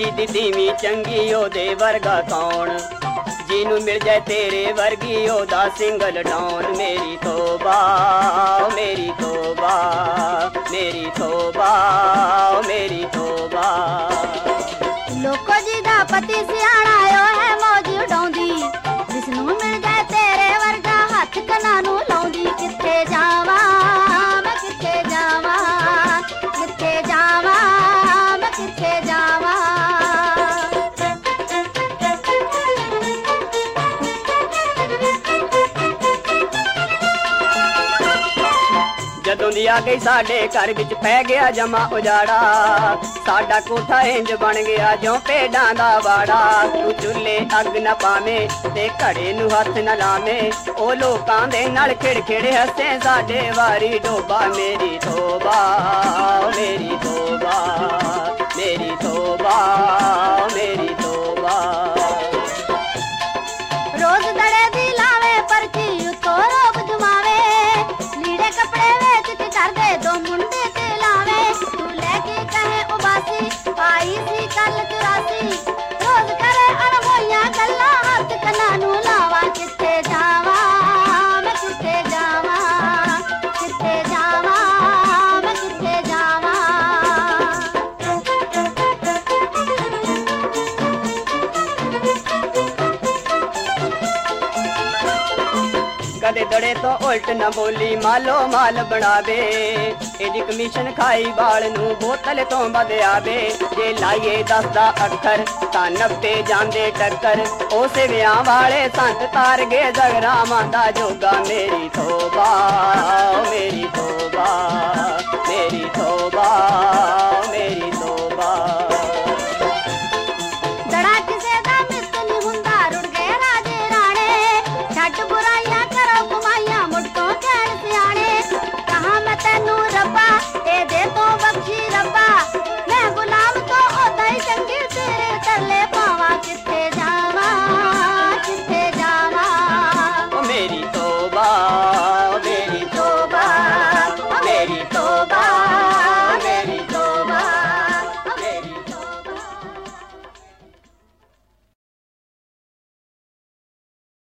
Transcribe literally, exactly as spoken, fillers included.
ਜਿਹਦੀ ਧੀਵੀ ਚੰਗੀ ਉਹਦੇ ਵਰਗਾ ਕੌਣ, ਜਿਹਨੂੰ ਮਿਲ ਜਾਏ ਤੇਰੇ ਵਰਗੀ ਉਹਦਾ ਸਿੰਗਲ ਡਾਉਨ। ਮੇਰੀ ਤੋਬਾ ਮੇਰੀ ਤੋਬਾ ਮੇਰੀ ਤੋਬਾ ਮੇਰੀ ਤੋਬਾ। ਲੋਕੋ ਜੀ ਦਾ ਪਤੀ ਸਿਆਣਾ ਓ ਹੈ ਮੌਜ ਉਡਾਉਂਦੀ, ਜਿਸਨੂੰ ਮਿਲ ਜਾਏ ਤੇਰੇ ਵਰਗਾ ਹੱਥ ਕੰਨਾਂ ਨੂੰ ਲਾਉਂਦੀ। ਕਿੱਥੇ ਜਾਵਾਂ ਮੈਂ ਕਿੱਥੇ ਜਾਵਾਂ, ਕਿੱਥੇ ਜਾਵਾਂ ਮੈਂ ਕਿੱਥੇ ਜਾਵਾਂ। ਜਦੋਂ ਦੀ ਆ ਗਈ ਸਾਡੇ ਘਰ ਵਿੱਚ ਪੈ ਗਿਆ ਜਮਾ ਉਜਾੜਾ, ਸਾਡਾ ਕੋਠਾ ਇੰਜ ਬਣ ਗਿਆ ਜਿਉਂ ਭੇਡਾਂ ਦਾ ਵਾੜਾ। ਤੂੰ ਚੁੱਲ੍ਹੇ ਅੱਗ ਨਾ ਪਾਵੇਂ ਤੇ ਘੜੇ ਨੂੰ ਹੱਥ ਨਾ ਲਾਵੇਂ, ਉਹ ਲੋਕਾਂ ਦੇ ਨਾਲ ਖਿੜ ਖਿੜ ਹੱਸੇ ਸਾਡੇ ਵਾਰੀ ਡੋਬਾ। ਮੇਰੀ ਤੋਬਾ ਮੇਰੀ ਤੋਬਾ ਮੇਰੀ ਤੋਬਾ ਮੇਰੀ ਤੋਬਾ। ਰੋਜ਼ ਦੜੇ ਦੀ ਲਾਵੇ ਪਰਚੀ ਉੱਤੋਂ ਰੋਬ ਜਮਾਵੇ, ਲੀੜੇ ਕੱਪੜੇ ਵੇਚ ਕੇ ਕਰਦੇ ਦੋ ਮੁੰਡੇ ਤੇ ਲਾਵੇ। ਤੂੰ ਲੈ ਕੇ ਕਹੇ ਉਬਾਸੀ ਪਾਈ ਸੀ ਕੱਲ ਚੁਰਾਸੀ, ਰੋਜ਼ ਕਰੇ ਅਣਹੋਈਆਂ ਗੱਲਾਂ ਹੱਥ ਕੰਨਾਂ ਨੂੰ ਲਾਵਾਂ। ਕਿੱਥੇ ਜਾਵਾਂ ਮੈਂ ਕਿੱਥੇ ਜਾਵਾਂ, ਕਿੱਥੇ ਜਾਵਾਂ ਮੈਂ ਕਿੱਥੇ ਜਾਵਾਂ। ਕਦੇ ਦੜੇ ਤੋਂ ਉਲਟ ਨਾ ਬੋਲੀ ਮਾਲੋ ਮਾਲ ਬਣਾਵੇ, ਇਹਦੀ ਕਮਿਸ਼ਨ ਖਾਈ ਬਾਲ ਨੂੰ ਬੋਤਲ ਤੋਂ ਵੱਧ ਆਵੇ। ਜੇ ਲਾਈਏ ਦਸ ਦਾ ਅੱਖਰ ਤਾਂ ਨੱਬੇ ਜਾਂਦੇ ਟੱਕਰ, ਉਸੇ ਵਿਆਹ ਵਾਲੇ ਸੰਤ ਤਾਰ ਗਏ ਜਗਰਾਵਾਂ ਦਾ ਜੋਗਾ। ਮੇਰੀ ਤੋਬਾ ਮੇਰੀ ਤੋਬਾ ਮੇਰੀ ਤੋਬਾ ਮੇਰੀ